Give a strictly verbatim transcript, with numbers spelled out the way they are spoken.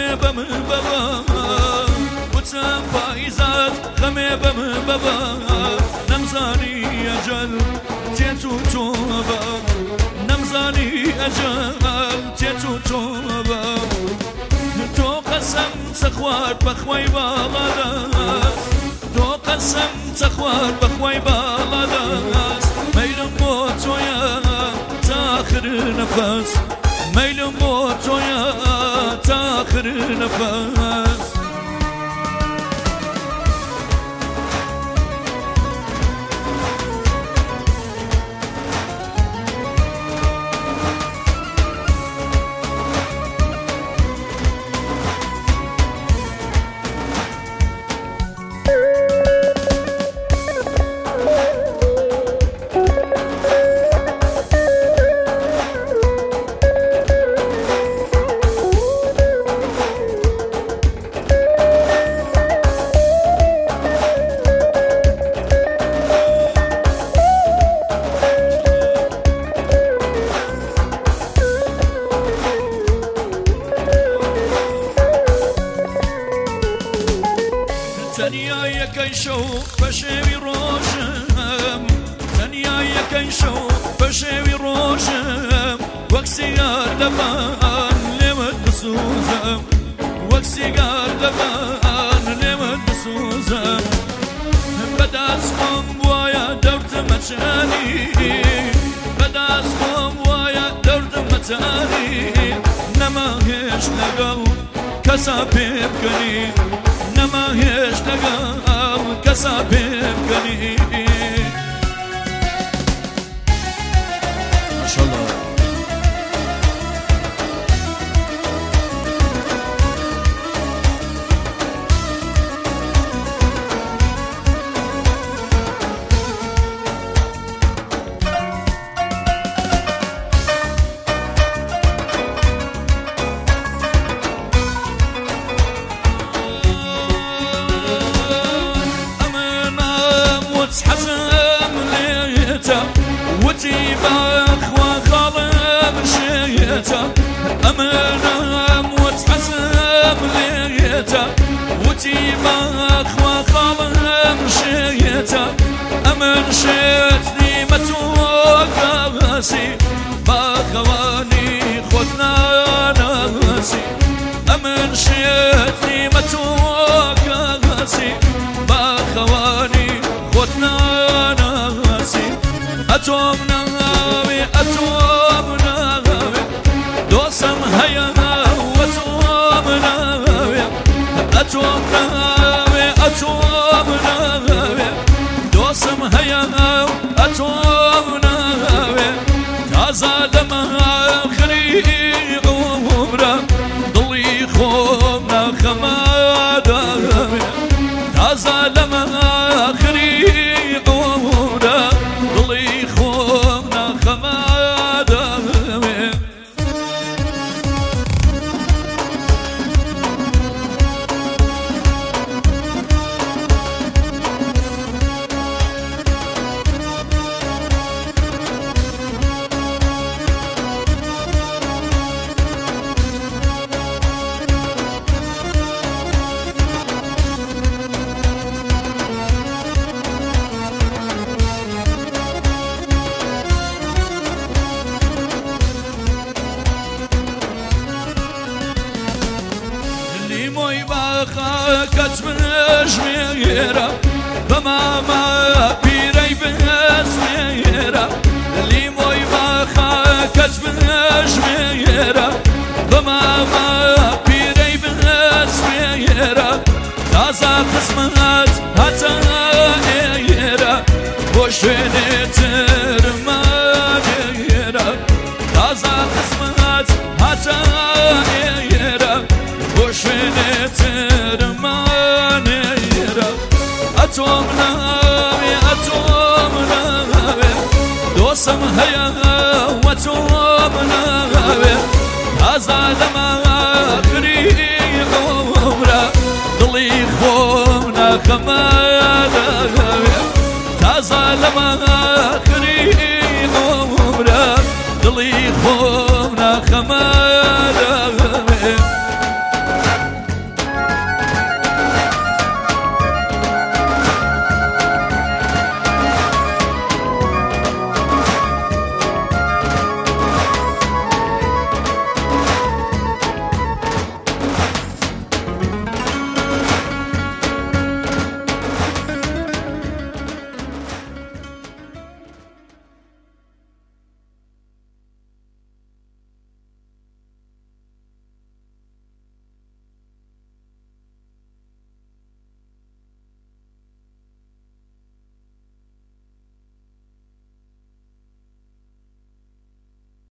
خمي بم بابا وتم فايزات خمي بم بابا نمزاني أجل تيتو توبا نمزاني أجل تيتو توبا تو قسم تخوار بخوي بالاداس تو قسم تخوار بخوي بالاداس ميل موتو يا تاخر نفس ميل موتو يا تاخر نفس تنيا يكيشو بشوي روشم تنيا يكيشو بشوي روشم وكسيار لبان لمد بسوزم وكسيار لبان لمد بسوزم بداس قم ويا دورت متاني بداس قم ويا دورت متاني نما هيش لقو كسابي بكني نما هيش لقاو كسابي بكني ما شاء الله حزم ليتا وتيباخ وخالم شيتا أمنا وتحزم ليتا وتيباخ وخالم شيتا أمن شيتني متوقاسي باخواني خذنا ناسي أمن شيتني متوقاسي باخواني خذنا ناسي أتوم نغاوي أتوم نغاوي دوسم هيا وأتوم نغاوي أتوم نغاوي أتوم نغاوي دوسم هيا أتوم نغاوي تازا لما آخري عمره ضلي خومنا خمادا تازا لما آخري عمره ضلي خومنا خمادا كتب جميرة بماما بيري بزميرة اللي موي باخا كتب جميرة بماما بيري بزميرة تازا قسمات هتا ايرة وشيني ترمانيرة تازا قسمات هتا ايرة وشيني ترمانيرة أتوم ناوي أتوم ناوي دوسم هيا وأتوم ناوي هذا لما